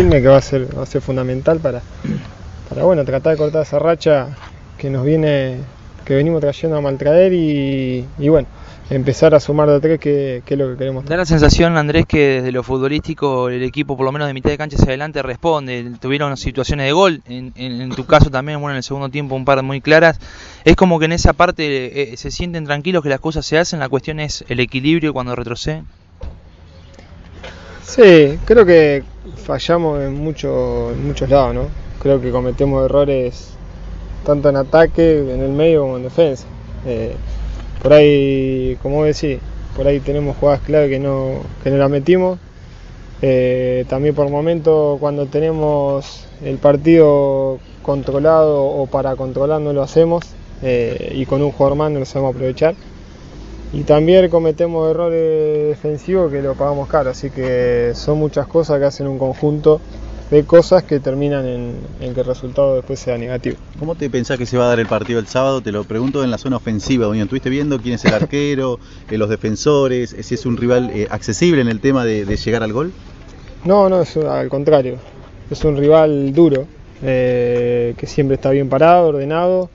Quilmes, que va a ser fundamental para bueno, tratar de cortar esa racha que venimos trayendo a maltraer y bueno, empezar a sumar de a 3, que es lo que queremos. Da la sensación, Andrés, que desde lo futbolístico el equipo, por lo menos de mitad de cancha hacia adelante, responde. Tuvieron situaciones de gol, en tu caso también, bueno, en el segundo tiempo un par muy claras. Es como que en esa parte se sienten tranquilos que las cosas se hacen, la cuestión es el equilibrio cuando retroceden. Sí, creo que fallamos en muchos lados, ¿no? Creo que cometemos errores tanto en ataque, en el medio, como en defensa. Por ahí, como decís, por ahí tenemos jugadas clave que no las metimos. También por momentos, cuando tenemos el partido controlado o para controlar, no lo hacemos, y con un jugador más no lo sabemos aprovechar. Y también cometemos errores defensivos que lo pagamos caro, así que son muchas cosas que hacen un conjunto de cosas que terminan en que el resultado después sea negativo. ¿Cómo te pensás que se va a dar el partido el sábado? Te lo pregunto en la zona ofensiva. Bueno, ¿estuviste viendo quién es el arquero, los defensores, si es un rival accesible en el tema de llegar al gol? No, es al contrario. Es un rival duro, que siempre está bien parado, ordenado.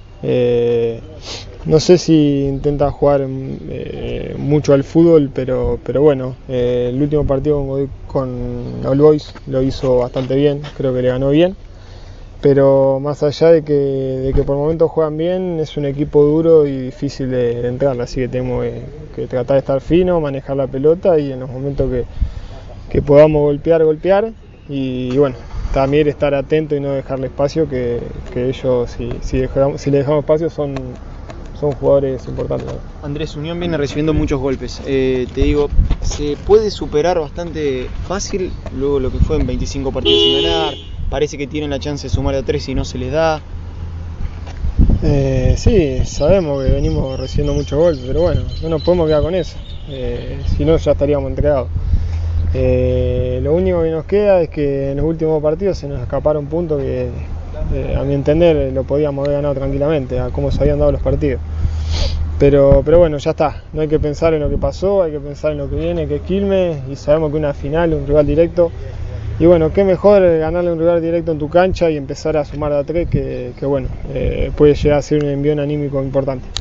No sé si intenta jugar mucho al fútbol, pero bueno, el último partido con All Boys lo hizo bastante bien, creo que le ganó bien. Pero más allá de que por momentos juegan bien, es un equipo duro y difícil de entrar, así que tenemos que tratar de estar fino, manejar la pelota y en los momentos que podamos golpear y bueno, también estar atento y no dejarle espacio, que ellos si le dejamos espacio son jugadores importantes. Andrés, Unión viene recibiendo muchos golpes. Te digo, se puede superar bastante fácil luego lo que fue en 25 partidos sin ganar. Parece que tienen la chance de sumar a 3 y no se les da. Sí, sabemos que venimos recibiendo muchos golpes, pero bueno, no nos podemos quedar con eso. Si no, ya estaríamos entregados. Lo único que nos queda es que en los últimos partidos se nos escaparon puntos que a mi entender lo podíamos haber ganado tranquilamente, a cómo se habían dado los partidos. Pero bueno, ya está, no hay que pensar en lo que pasó, hay que pensar en lo que viene, que es Quilmes, y sabemos que una final, un rival directo. Y bueno, qué mejor ganarle un rival directo en tu cancha y empezar a sumar de a 3, que bueno, puede llegar a ser un envión anímico importante.